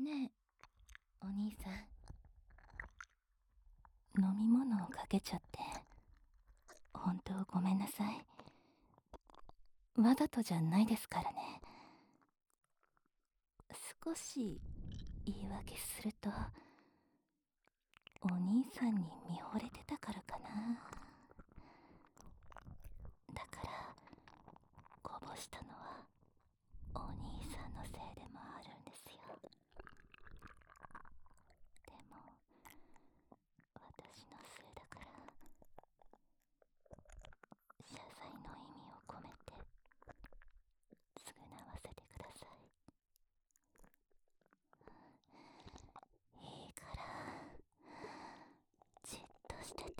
ねえ、お兄さん、飲み物をかけちゃって、本当ごめんなさい。わざとじゃないですからね。少し言い訳すると、お兄さんに見惚れてたからかな。だからこぼしたのはお兄さんのせいでもあるんですよ。でも私のせいだから、謝罪の意味を込めて償わせてください。いいからじっとしてて。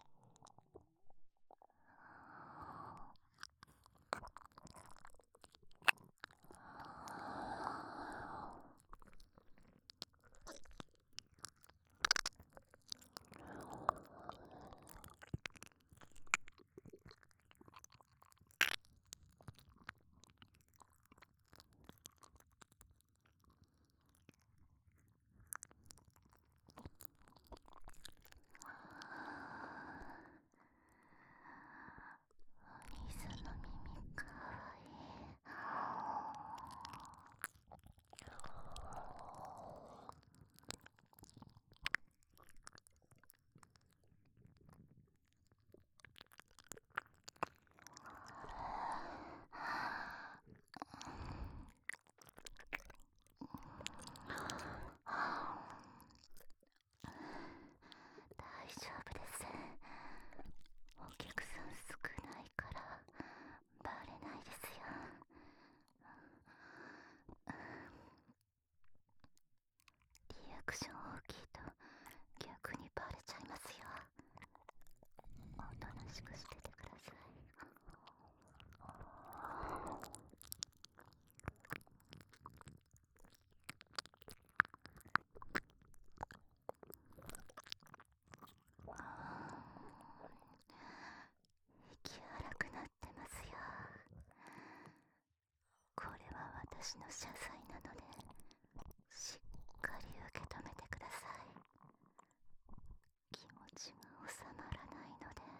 お兄さんの耳かわいい。大丈夫です。お客さん少ないからバレないですよ。リアクション大きいと逆にバレちゃいますよ。おとなしくしててください。息荒くなってますよ。これは私の謝罪なので、しっかり受け止めてください。気持ちが収まらないので。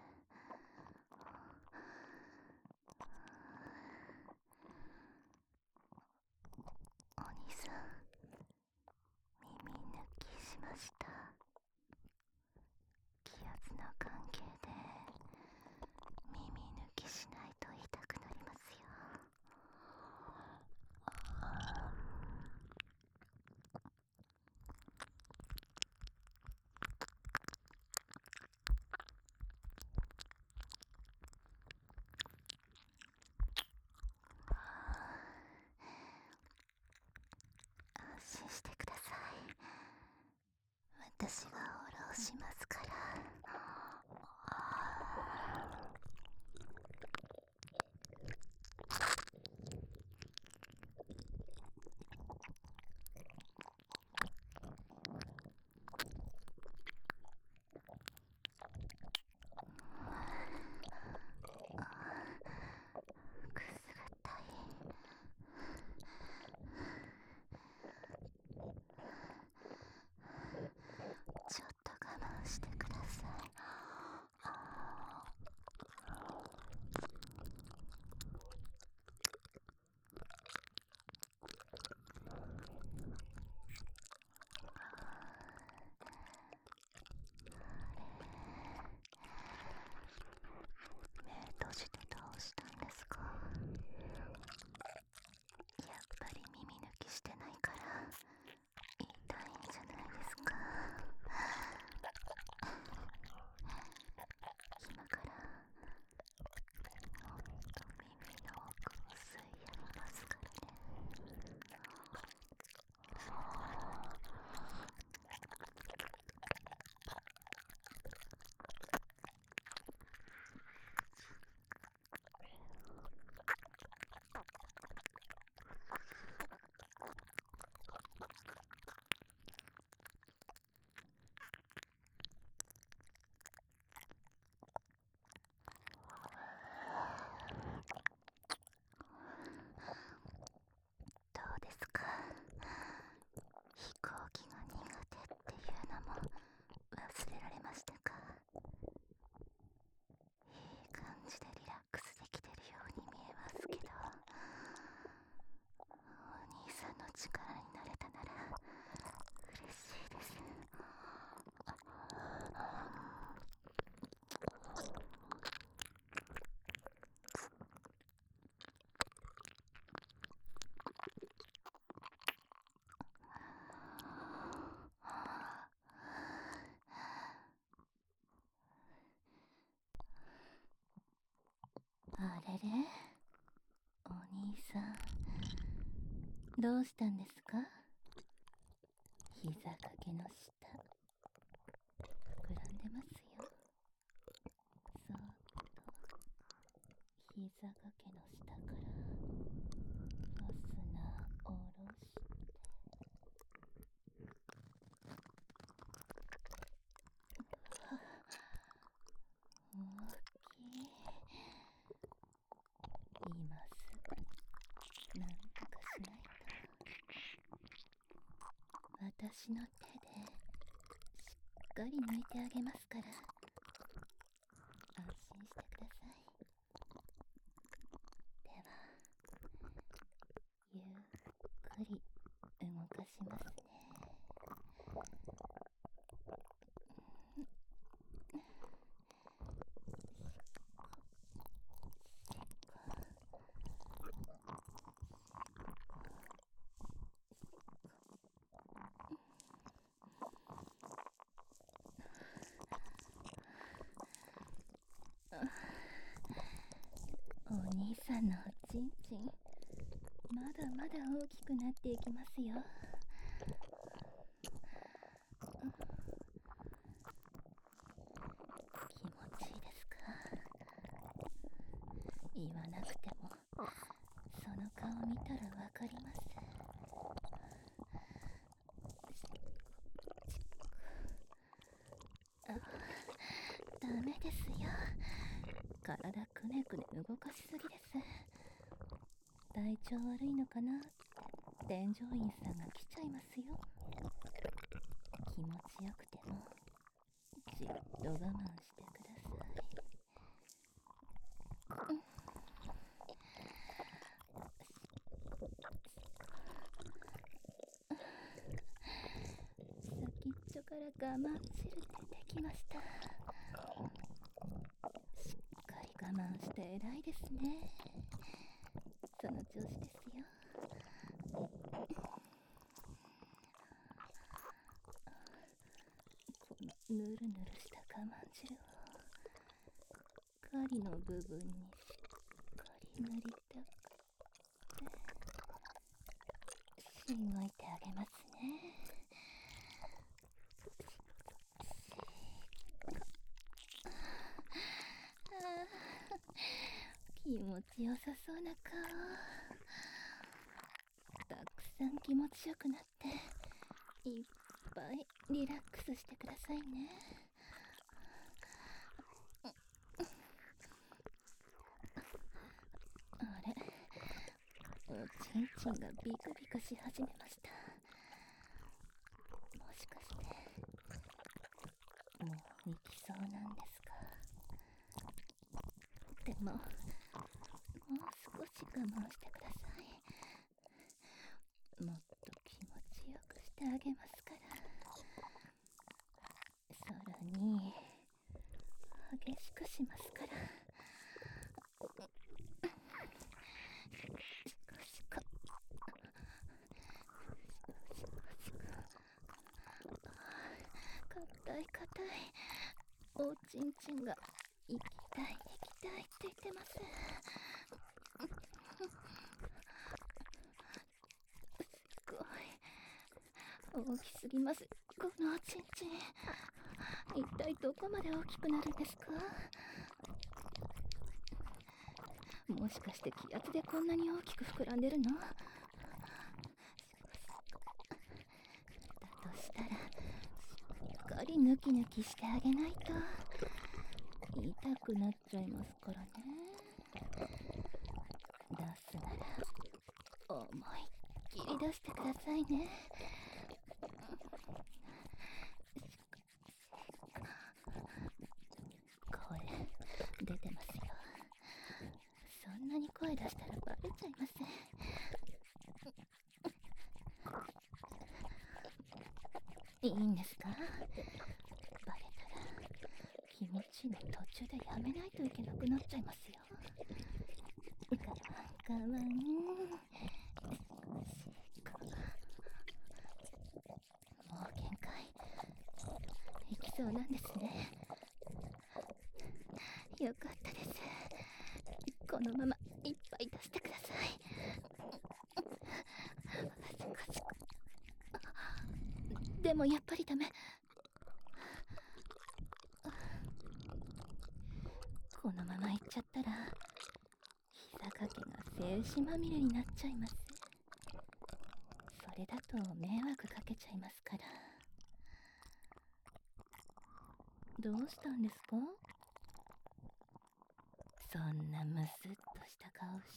お兄さん、耳抜きしました。気圧の関係で耳抜きしないと痛くなりますよ。安心してください。私がフォローしますから。くすぐったい。ちょっと我慢してください。 どうしたんですか？膝掛けの下、膨らんでますよ。そーっと、膝掛けの下からファスナー下ろして、大きい。今すぐなんとかしないと。私の手でしっかり抜いてあげますから、安心してください。では、ゆっくり動かしますね。お兄さんのおちんちん、まだまだ大きくなっていきますよ。気持ちいいですか？言わなくてもその顔見たらわかります。あ、ダメですよ。体くねくね動かしすぎです。体調悪いのかなって添乗員さんが来ちゃいますよ。気持ちよくてもじっと我慢してください。先っちょから我慢汁出てきました。しっかり我慢して偉いですね。その調子ですよ。このぬるぬるした我慢汁を狩りの部分にしっかり塗りたくてしごいてあげますね。気持ちよさそうな顔。たくさん気持ちよくなっていっぱいリラックスしてくださいね。あれ、おちんちんがビクビクし始めました。もしかしてもう行きそうなんですか？でももう少し我慢してください。もっと気持ちよくしてあげますから。さらに激しくしますから。硬い硬い。おちんちんが行きたい行きたいって言ってます。すごい大きすぎます、このおちんちん。一体どこまで大きくなるんですか？もしかして気圧でこんなに大きく膨らんでるの？だとしたらしっかりヌキヌキしてあげないと痛くなっちゃいますからね。出すなら思いっきり出してくださいね。声出てますよ。そんなに声出したらバレちゃいます。いいんですか？バレたら気持ちの途中でやめないといけなくなっちゃいますよ。我慢我慢。もう限界。いきそうなんですね。よかったです。このままいっぱい出してください。 でもやっぱりダメ。このまま行っちゃったら膝掛けが精牛まみれになっちゃいます。それだと迷惑かけちゃいますから。どうしたんですか？そんなムスッとした顔して。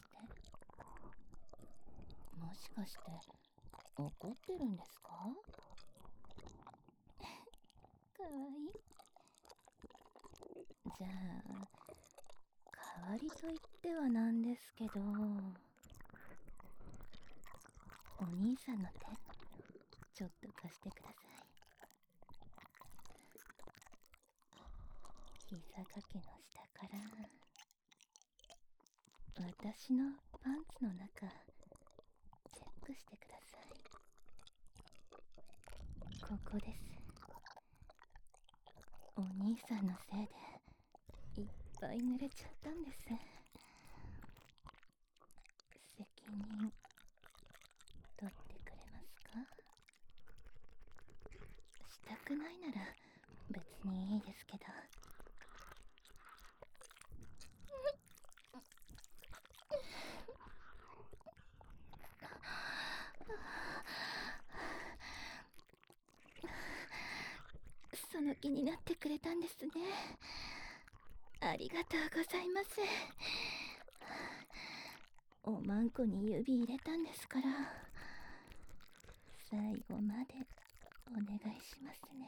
もしかして怒ってるんですか？かわいい。じゃあ代わりと言ってはなんですけど、お兄さんの手ちょっと貸してください。膝掛けの下から私のパンツの中チェックしてください。ここです。お兄さんのせいでいっぱい濡れちゃったんです。責任取ってくれますか？したくないなら別にいいですけど。その気になってくれたんですね。ありがとうございます。おまんこに指入れたんですから、最後までお願いしますね。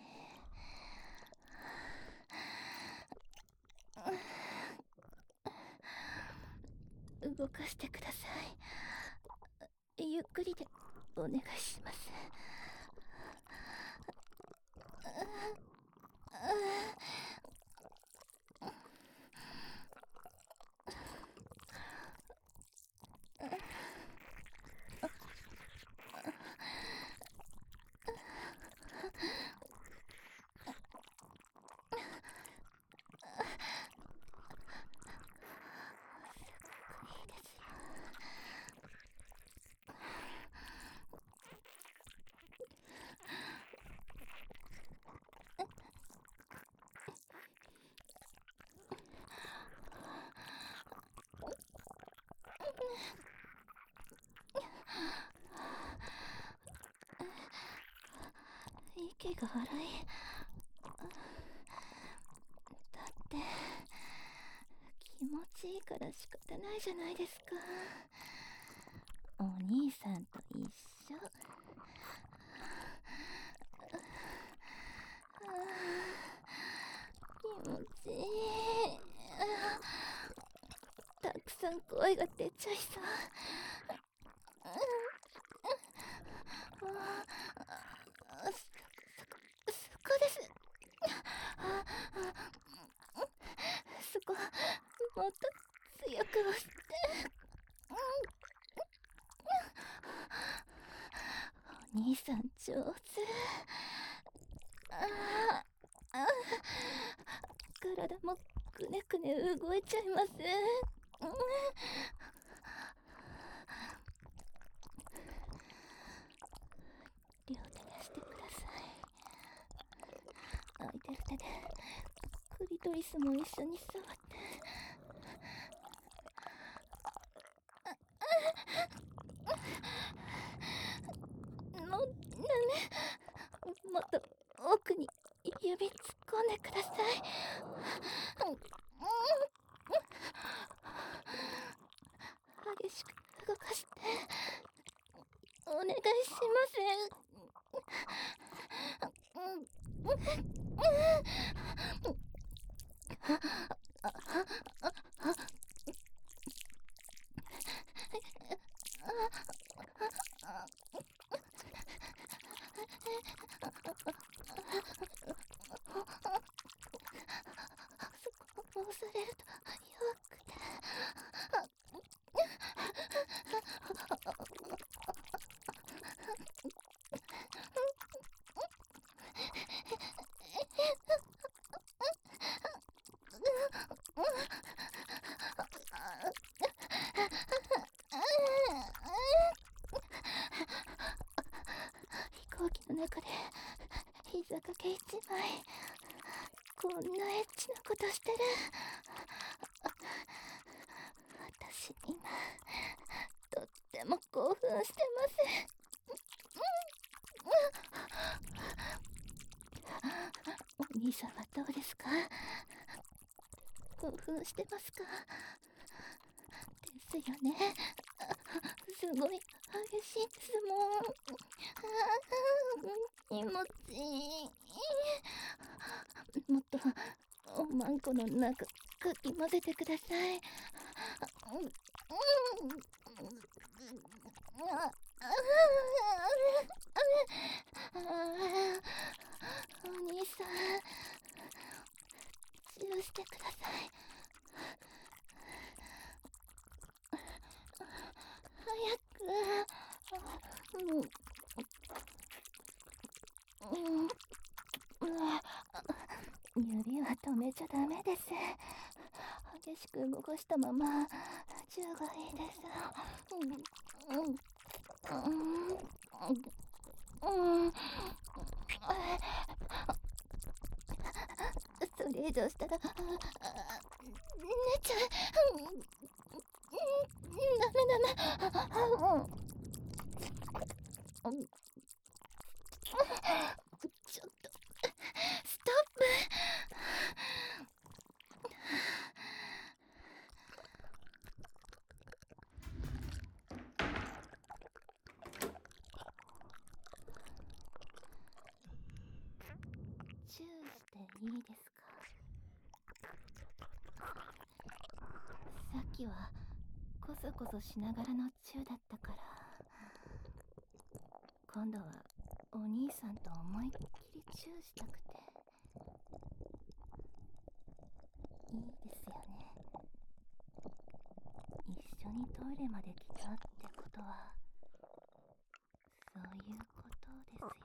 動かしてください。ゆっくりでお願いします。息が荒い。だって気持ちいいから仕方ないじゃないですか。お兄さんと一緒。気持ちいい。たくさん声が出ちゃいそう。そこです。そこもっと強く押して。お兄さん上手。体もくねくね動いちゃいます。両手でしてください。空いてる手でクリトリスも一緒に触って。もうダメ。もっと奥に指突っ込んでください。激しく動かしてお願いします。そこを押されると弱くて。飛行機の中で膝掛け一枚。こんなエッチなことしてる。私今とっても興奮してます。お兄さんはどうですか？興奮してますか？ですよね。すごい激しいですもん。気持ちいい。もっとおまんこの中かき混ぜてください。お兄さん、チューしてください。早く。指は止めちゃダメです。激しく動かしたままチューがいいです。それ以上したら寝ちゃう。ダメ。ちょっとストップ。チューしていいですか？さっきはコソコソしながらのチューだったから、今度はお兄さんと思いっきりチューしたくて。いいですよね。一緒にトイレまで来たってことは、そういうことですよね。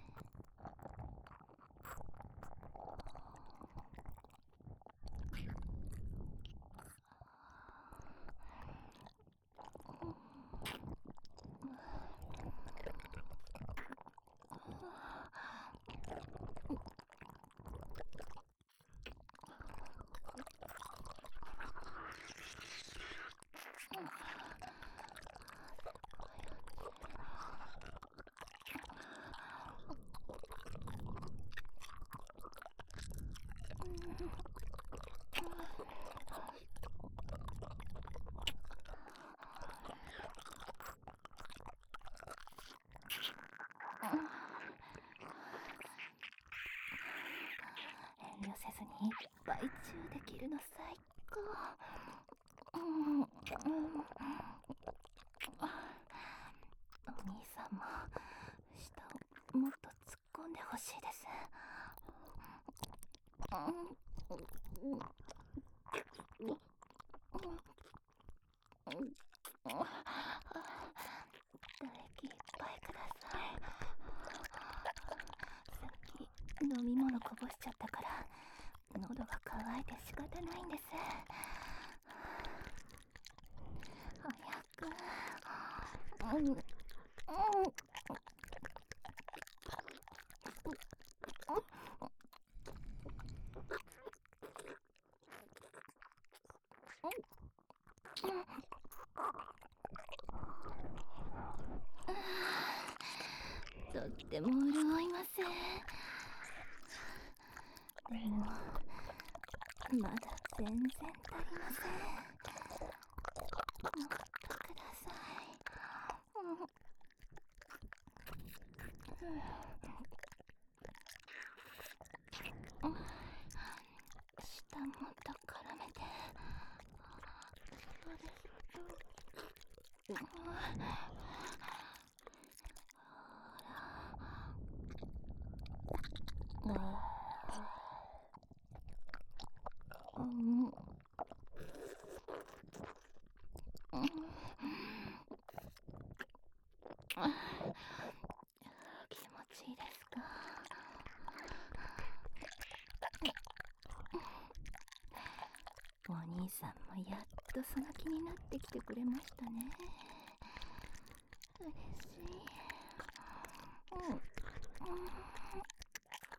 遠慮せずにいっぱいチューできるの最高。お兄さんも舌をもっと突っ込んでほしいです。唾液いっぱいください。さっき飲み物こぼしちゃったから喉が渇いて仕方ないんです。早く。とっても潤います。でもまだ全然足りません。もっとください。舌もっと絡めて。そうです。ほら。気持ちいいですか？お兄さんもやっとその気になってきてくれましたね。嬉しい。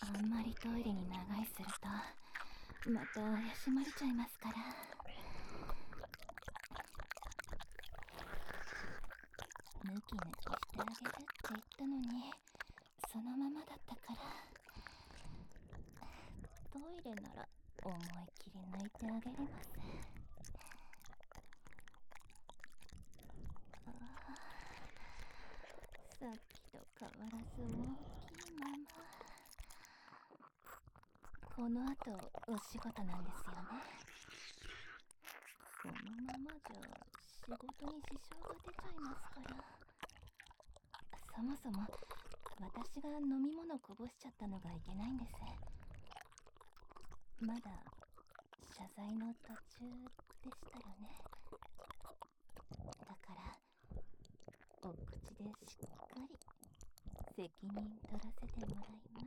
あんまりトイレに長居するとまた怪しまれちゃいますから。ムキムキしてあげるって言ったのにそのままだったから。トイレなら思い切り抜いてあげれます。ああ、さっきと変わらず大きいまま。この後お仕事なんですよね。このままじゃ仕事に支障が出ちゃいますから。そもそも私が飲み物こぼしちゃったのがいけないんです。まだ謝罪の途中でしたよね。だからお口でしっかり責任取らせてもらいます。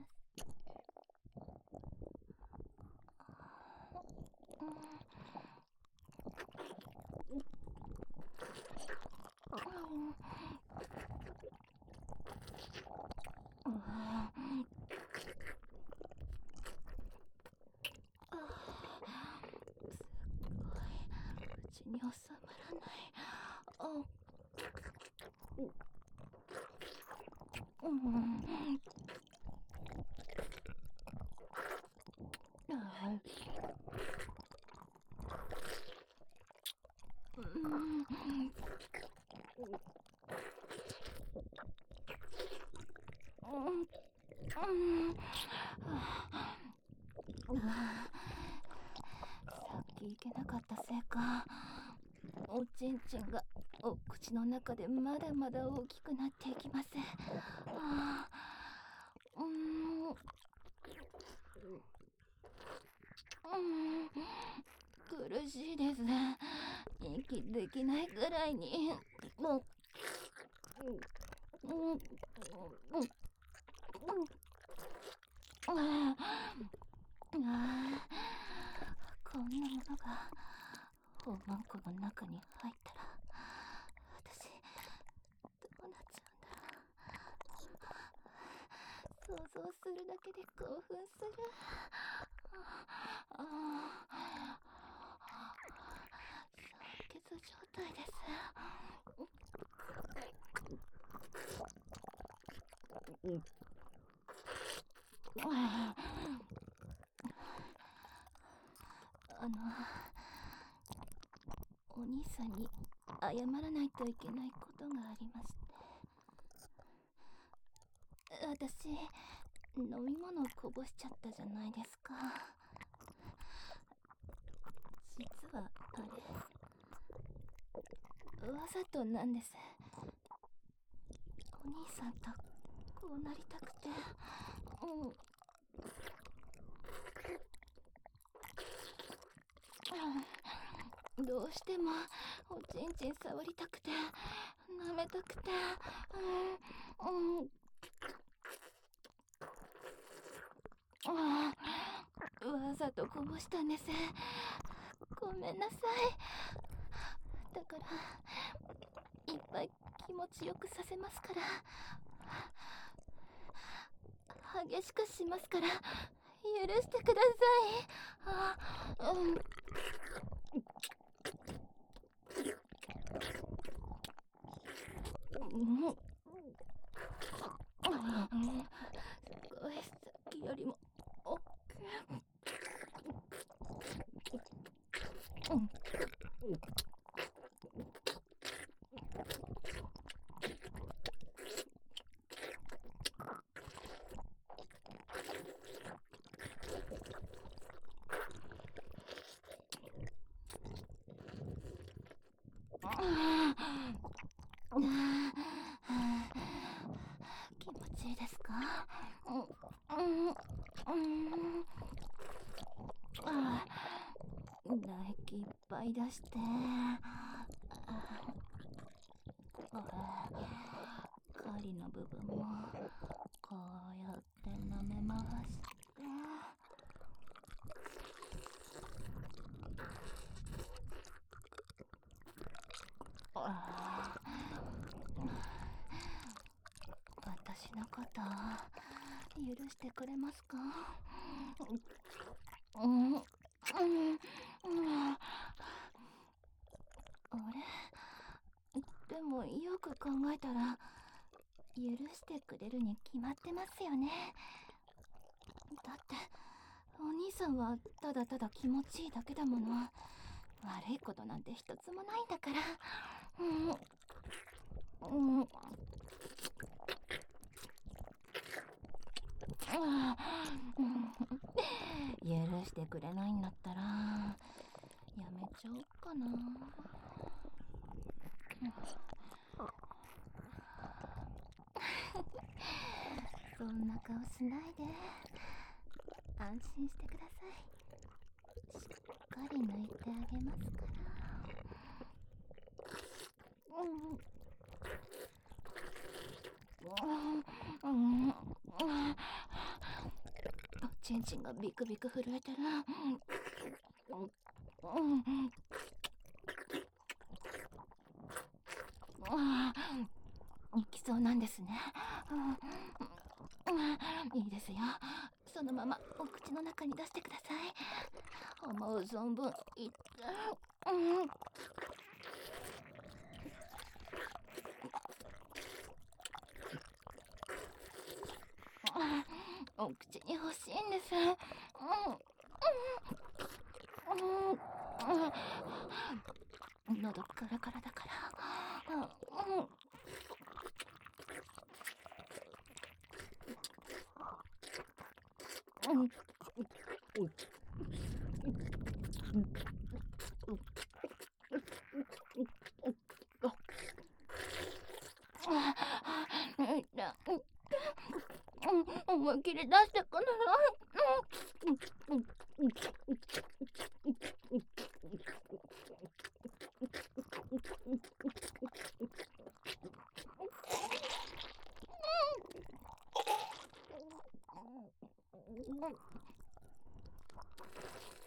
口に収まらない。さっき行けなかったせいか、おちんちんがお口の中でまだまだ大きくなっていきます。苦しいです。息できないぐらいに。こんなものがおまんこの中に入ったら私どうなっちゃうんだろう。想像するだけで興奮する。酸欠状態です。お兄さんに謝らないといけないことがありまして。私、飲み物こぼしちゃったじゃないですか。実はあれ、わざとなんです。お兄さんとこうなりたくて。どうしてもおちんちん触りたくて舐めたくて。わざとこぼしたんです。ごめんなさい。だからいっぱい気持ちよくさせますから、激しくしますから許してください。すごい、さっきよりも大きい。気持ちいいですか？唾液いっぱい出して、針の部分もこうやって舐め回して。私のこと許してくれますか？うん、うん、うん、あれ？でもよく考えたら、許してくれるに決まってますよね。だって、お兄さんはただただ気持ちいいだけだもの。悪いことなんて一つもないんだから。うん、うん、許してくれないんだったらやめちゃおっかな。そんな顔しないで。安心してください。しっかり抜いてあげますから。チンチンがビクビク震えてる。いきそうなんですね。いいですよ。そのままお口の中に出してください。思う存分いって。お口に欲しいんです。喉カラカラだから。思いっきり出してください。